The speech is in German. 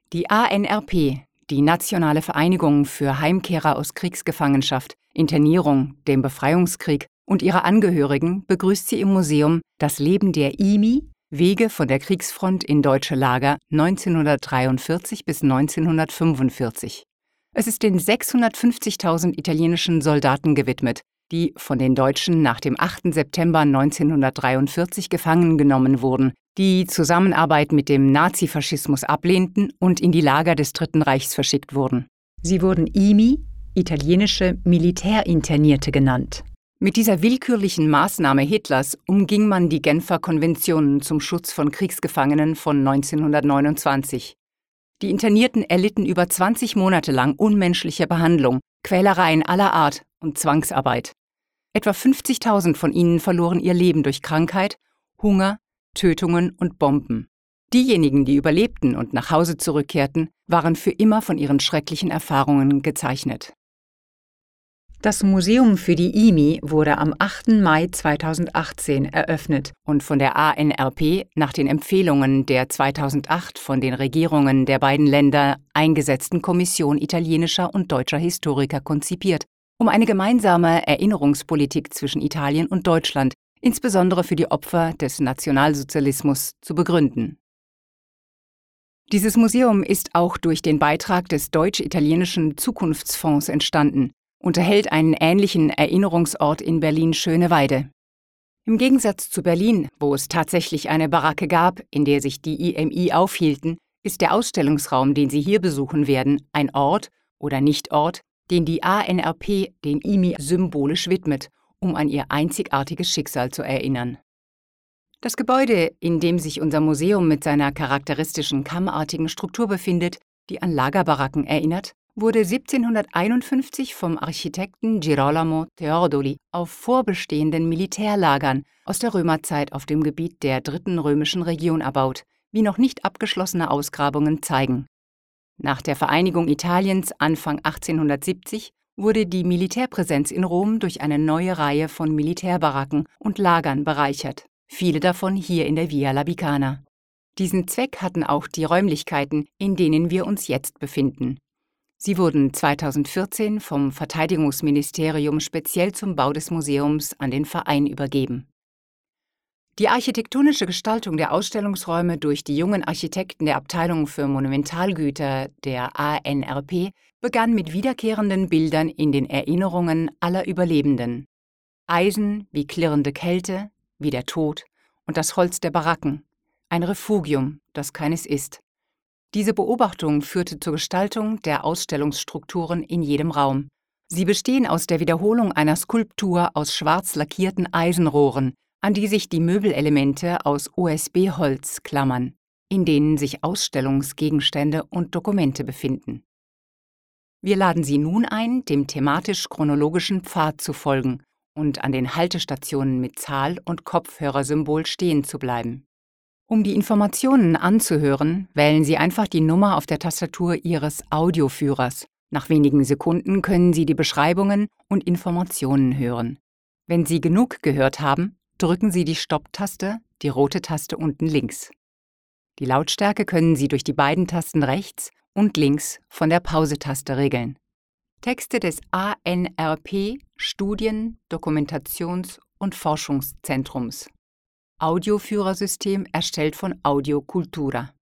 Die ANRP, die Nationale Vereinigung für Heimkehrer aus Kriegsgefangenschaft, Internierung, dem Befreiungskrieg und ihre Angehörigen, begrüßt sie im Museum das Leben der IMI, Wege von der Kriegsfront in deutsche Lager 1943 bis 1945. Es ist den 650.000 italienischen Soldaten gewidmet, die von den Deutschen nach dem 8. September 1943 gefangen genommen wurden, die Zusammenarbeit mit dem Nazifaschismus ablehnten und in die Lager des Dritten Reichs verschickt wurden. Sie wurden IMI, italienische Militärinternierte, genannt. Mit dieser willkürlichen Maßnahme Hitlers umging man die Genfer Konventionen zum Schutz von Kriegsgefangenen von 1929. Die Internierten erlitten über 20 Monate lang unmenschliche Behandlung, Quälereien aller Art und Zwangsarbeit. Etwa 50.000 von ihnen verloren ihr Leben durch Krankheit, Hunger, Tötungen und Bomben. Diejenigen, die überlebten und nach Hause zurückkehrten, waren für immer von ihren schrecklichen Erfahrungen gezeichnet. Das Museum für die IMI wurde am 8. Mai 2018 eröffnet und von der ANRP nach den Empfehlungen der 2008 von den Regierungen der beiden Länder eingesetzten Kommission italienischer und deutscher Historiker konzipiert, um eine gemeinsame Erinnerungspolitik zwischen Italien und Deutschland, insbesondere für die Opfer des Nationalsozialismus, zu begründen. Dieses Museum ist auch durch den Beitrag des Deutsch-Italienischen Zukunftsfonds entstanden, unterhält einen ähnlichen Erinnerungsort in Berlin-Schöneweide. Im Gegensatz zu Berlin, wo es tatsächlich eine Baracke gab, in der sich die IMI aufhielten, ist der Ausstellungsraum, den Sie hier besuchen werden, ein Ort oder Nichtort, den die ANRP den IMI symbolisch widmet, um an ihr einzigartiges Schicksal zu erinnern. Das Gebäude, in dem sich unser Museum mit seiner charakteristischen kammartigen Struktur befindet, die an Lagerbaracken erinnert, wurde 1751 vom Architekten Girolamo Teodoli auf vorbestehenden Militärlagern aus der Römerzeit auf dem Gebiet der Dritten Römischen Region erbaut, wie noch nicht abgeschlossene Ausgrabungen zeigen. Nach der Vereinigung Italiens Anfang 1870 wurde die Militärpräsenz in Rom durch eine neue Reihe von Militärbaracken und Lagern bereichert, viele davon hier in der Via Labicana. Diesen Zweck hatten auch die Räumlichkeiten, in denen wir uns jetzt befinden. Sie wurden 2014 vom Verteidigungsministerium speziell zum Bau des Museums an den Verein übergeben. Die architektonische Gestaltung der Ausstellungsräume durch die jungen Architekten der Abteilung für Monumentalgüter der ANRP begann mit wiederkehrenden Bildern in den Erinnerungen aller Überlebenden. Eisen wie klirrende Kälte, wie der Tod und das Holz der Baracken, ein Refugium, das keines ist. Diese Beobachtung führte zur Gestaltung der Ausstellungsstrukturen in jedem Raum. Sie bestehen aus der Wiederholung einer Skulptur aus schwarz lackierten Eisenrohren, an die sich die Möbelelemente aus OSB-Holz klammern, in denen sich Ausstellungsgegenstände und Dokumente befinden. Wir laden Sie nun ein, dem thematisch-chronologischen Pfad zu folgen und an den Haltestationen mit Zahl- und Kopfhörersymbol stehen zu bleiben. Um die Informationen anzuhören, wählen Sie einfach die Nummer auf der Tastatur Ihres Audioführers. Nach wenigen Sekunden können Sie die Beschreibungen und Informationen hören. Wenn Sie genug gehört haben, drücken Sie die Stopp-Taste, die rote Taste unten links. Die Lautstärke können Sie durch die beiden Tasten rechts und links von der Pause-Taste regeln. Texte des ANRP Studien-, Dokumentations- und Forschungszentrums. Audioführersystem erstellt von Audio Cultura.